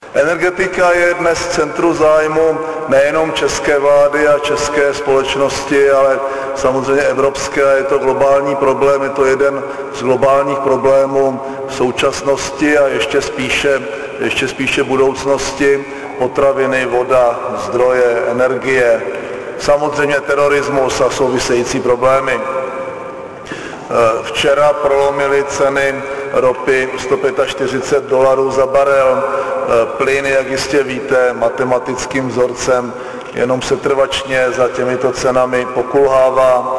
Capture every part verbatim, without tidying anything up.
Energetika je dnes v centru zájmu nejenom české vlády a české společnosti, ale samozřejmě evropské. Je to globální problém, je to jeden z globálních problémů současnosti a ještě spíše, ještě spíše budoucnosti. Potraviny, voda, zdroje, energie, samozřejmě terorismus a související problémy. Včera prolomily ceny ropy sto čtyřicet pět dolarů za barel. Plyn, jak jistě víte, matematickým vzorcem jenom setrvačně za těmito cenami pokulhává.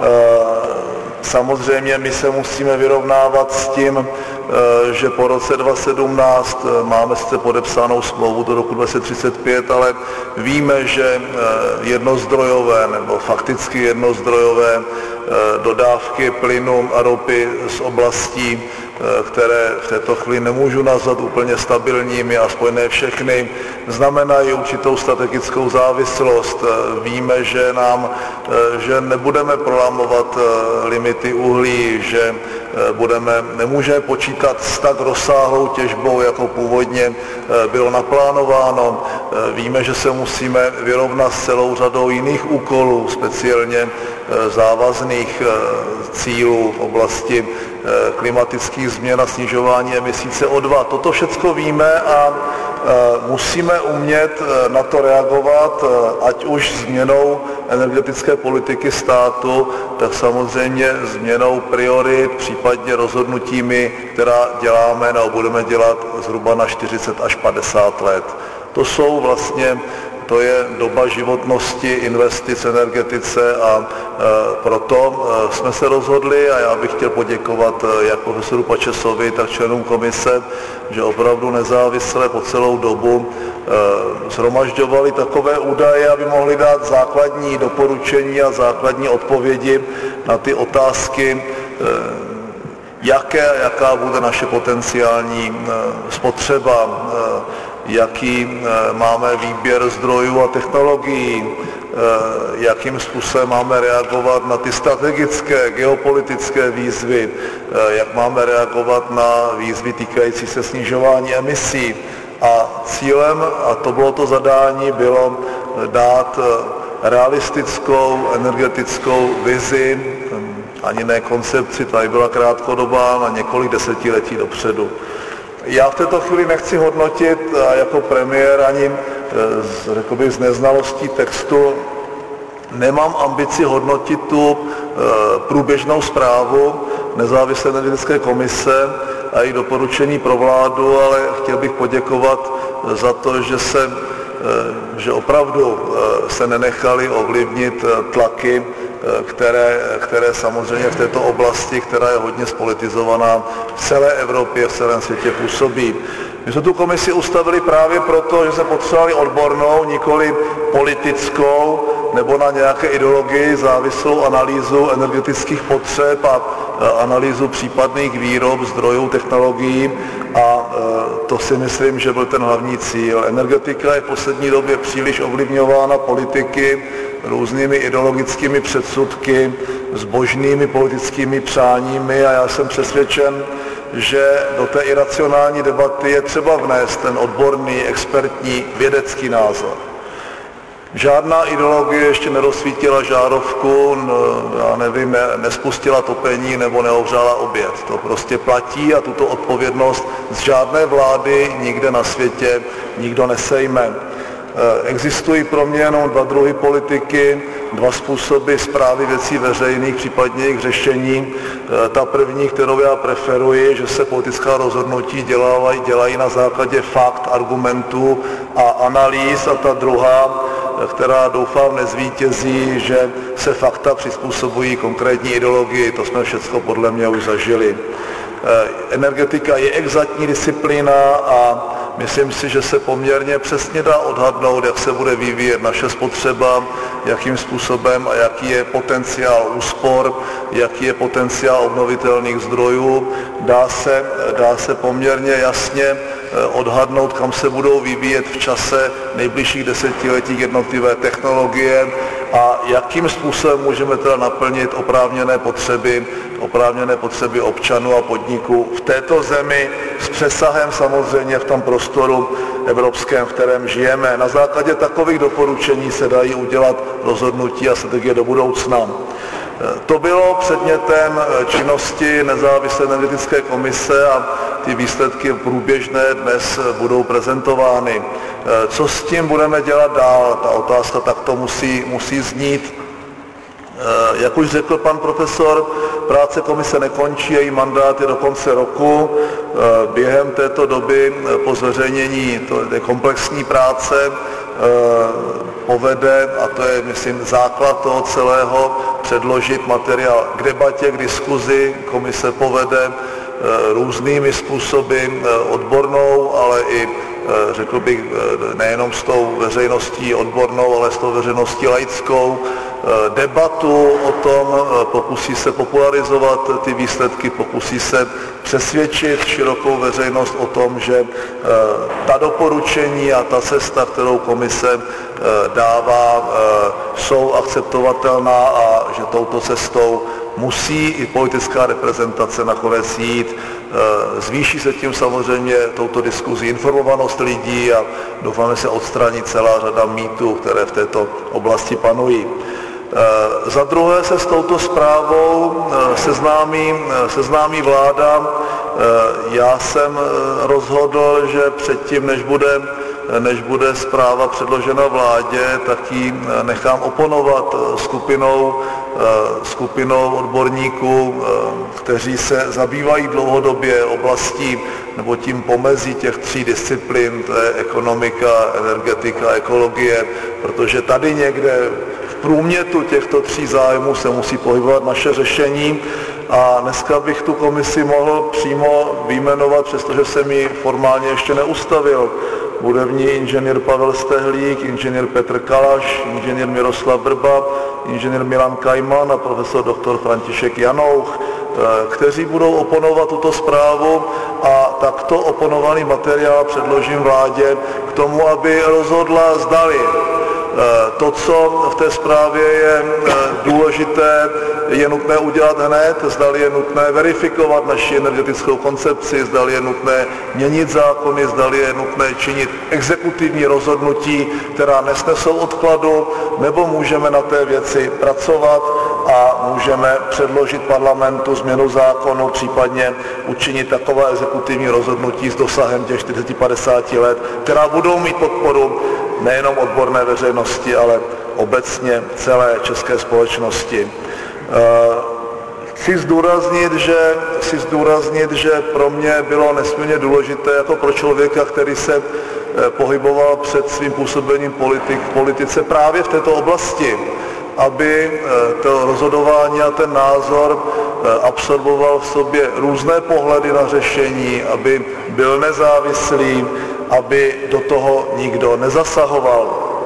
Samozřejmě my se musíme vyrovnávat s tím, že po roce dva tisíce sedmnáct máme sice podepsanou smlouvu do roku dva tisíce třicet pět, ale víme, že jednozdrojové nebo fakticky jednozdrojové dodávky plynu a ropy z oblastí, které v této chvíli nemůžu nazvat úplně stabilními, aspoň ne všechny, znamenají určitou strategickou závislost. Víme, že nám, že nebudeme prolamovat limity uhlí, že budeme, nemůžeme počítat s tak rozsáhlou těžbou, jako původně bylo naplánováno. Víme, že se musíme vyrovnat s celou řadou jiných úkolů, speciálně závazných cílů v oblasti klimatických změn a snižování emisí C O dva. Toto všecko víme a musíme umět na to reagovat, ať už změnou energetické politiky státu, tak samozřejmě změnou priorit, případně rozhodnutími, která děláme nebo budeme dělat zhruba na čtyřicet až padesát let. To jsou vlastně To je doba životnosti investic v energetice a e, proto e, jsme se rozhodli a já bych chtěl poděkovat e, jak profesoru Pačesovi, tak členům komise, že opravdu nezávisle po celou dobu e, shromažďovali takové údaje, aby mohli dát základní doporučení a základní odpovědi na ty otázky, e, jaké, jaká bude naše potenciální e, spotřeba, e, jaký máme výběr zdrojů a technologií, jakým způsobem máme reagovat na ty strategické, geopolitické výzvy, jak máme reagovat na výzvy týkající se snižování emisí. A cílem, a to bylo to zadání, bylo dát realistickou energetickou vizi, ani ne koncepci, tady byla krátkodobá, na několik desetiletí dopředu. Já v této chvíli nechci hodnotit jako premiér ani z, řekl bych, z neznalostí textu, nemám ambici hodnotit tu průběžnou zprávu nezávislé energetické komise a její doporučení pro vládu, ale chtěl bych poděkovat za to, že se, že opravdu se nenechali ovlivnit tlaky, Které, které samozřejmě v této oblasti, která je hodně spolitizovaná, v celé Evropě, v celém světě působí. My jsme tu komisi ustavili právě proto, že jsme potřebovali odbornou, nikoli politickou nebo na nějaké ideologii závislou analýzu energetických potřeb a analýzu případných výrob, zdrojů, technologií a to si myslím, že byl ten hlavní cíl. Energetika je v poslední době příliš ovlivňována politiky, různými ideologickými předsudky, zbožnými politickými přáními a já jsem přesvědčen, že do té iracionální debaty je třeba vnést ten odborný, expertní, vědecký názor. Žádná ideologie ještě nerozsvítila žárovku, já nevím, nespustila topení nebo neohřála oběd. To prostě platí a tuto odpovědnost z žádné vlády nikde na světě nikdo nesejme. Existují pro mě jenom dva druhy politiky, dva způsoby správy věcí veřejných, případně jejich řešení. Ta první, kterou já preferuji, že se politická rozhodnutí dělají, dělají na základě fakt, argumentů a analýz, a ta druhá, která doufám nezvítězí, že se fakta přizpůsobují konkrétní ideologii. To jsme všechno podle mě už zažili. Energetika je exaktní disciplína a myslím si, že se poměrně přesně dá odhadnout, jak se bude vyvíjet naše spotřeba, jakým způsobem a jaký je potenciál úspor, jaký je potenciál obnovitelných zdrojů. Dá se, dá se poměrně jasně odhadnout, kam se budou vyvíjet v čase nejbližších desetiletích jednotlivé technologie a jakým způsobem můžeme teda naplnit oprávněné potřeby, oprávněné potřeby občanů a podniků v této zemi s přesahem samozřejmě v tom prostoru evropském, v kterém žijeme. Na základě takových doporučení se dají udělat rozhodnutí a strategie do budoucna. To bylo předmětem činnosti nezávislé energetické komise a ty výsledky průběžné dnes budou prezentovány. Co s tím budeme dělat dál? Ta otázka takto musí, musí znít. Jak už řekl pan profesor, práce komise nekončí, její mandát je do konce roku. Během této doby po zveřejnění té komplexní práce povede, a to je, myslím, základ toho celého, předložit materiál k debatě, k diskuzi. Komise povede různými způsoby, odbornou, ale i, řekl bych, nejenom s tou veřejností odbornou, ale s tou veřejností laickou, debatu o tom, pokusí se popularizovat ty výsledky, pokusí se přesvědčit širokou veřejnost o tom, že ta doporučení a ta cesta, kterou komise dává, jsou akceptovatelná a že touto cestou musí i politická reprezentace nakonec jít. Zvýší se tím samozřejmě touto diskuzí informovanost lidí a doufáme, se odstraní celá řada mýtů, které v této oblasti panují. Za druhé se s touto zprávou seznámí, seznámí vláda. Já jsem rozhodl, že předtím, než bude, než bude zpráva předložena vládě, tak ji nechám oponovat skupinou, skupinou odborníků, kteří se zabývají dlouhodobě oblastí nebo tím pomezí těch tří disciplín, to je ekonomika, energetika, ekologie, protože tady někde v průmětu těchto tří zájmů se musí pohybovat naše řešení a dneska bych tu komisi mohl přímo vyjmenovat, přestože jsem ji formálně ještě neustavil. Bude v ní inženýr Pavel Stehlík, inženýr Petr Kalaš, inženýr Miroslav Vrba, inženýr Milan Kajman a profesor doktor František Janouch, kteří budou oponovat tuto zprávu a takto oponovaný materiál předložím vládě k tomu, aby rozhodla, zdali to, co v té zprávě je důležité, je nutné udělat hned, zdali je nutné verifikovat naši energetickou koncepci, zdali je nutné měnit zákony, zdali je nutné činit exekutivní rozhodnutí, která nesnesou odkladu, nebo můžeme na té věci pracovat a můžeme předložit parlamentu změnu zákonu, případně učinit taková exekutivní rozhodnutí s dosahem těch čtyřicet padesát let, která budou mít podporu nejenom odborné veřejnosti, ale obecně celé české společnosti. Chci zdůraznit, že, chci zdůraznit, že pro mě bylo nesmírně důležité jako pro člověka, který se pohyboval před svým působením politik, v politice právě v této oblasti, aby to rozhodování a ten názor absorboval v sobě různé pohledy na řešení, aby byl nezávislý, aby do toho nikdo nezasahoval.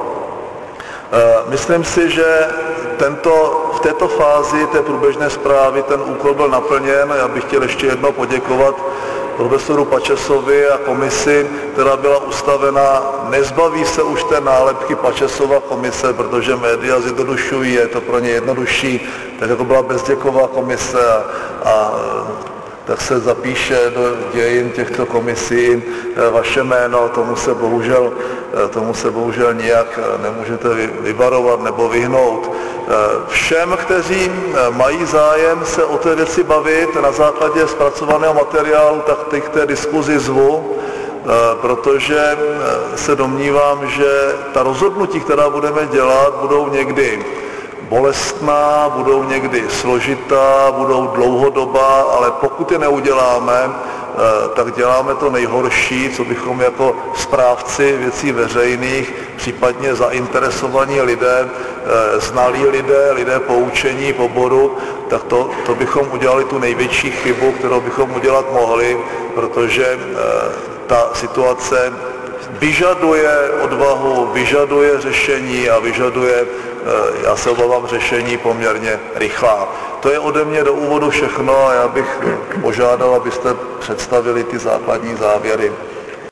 Myslím si, že tento, v této fázi té průběžné zprávy ten úkol byl naplněn. Já bych chtěl ještě jednou poděkovat profesoru Pačesovi a komisi, která byla ustavena. Nezbaví se už té nálepky Pačesova komise, protože média zjednodušují, je to pro ně jednodušší, tak jako byla Bezděkova komise a, a tak se zapíše do dějin těchto komisí vaše jméno, tomu se bohužel, tomu se bohužel nijak nemůžete vyvarovat nebo vyhnout. Všem, kteří mají zájem se o té věci bavit na základě zpracovaného materiálu, tak ty k té diskuzi zvu, protože se domnívám, že ta rozhodnutí, která budeme dělat, budou někdy bolestná, budou někdy složitá, budou dlouhodobá, ale pokud je neuděláme, tak děláme to nejhorší, co bychom jako správci věcí veřejných, případně zainteresovaní lidé, znalí lidé, lidé poučení v oboru, tak to, to bychom udělali tu největší chybu, kterou bychom udělat mohli, protože ta situace vyžaduje odvahu, vyžaduje řešení a vyžaduje, já se obávám, řešení poměrně rychlá. To je ode mě do úvodu všechno a já bych požádal, abyste představili ty základní závěry.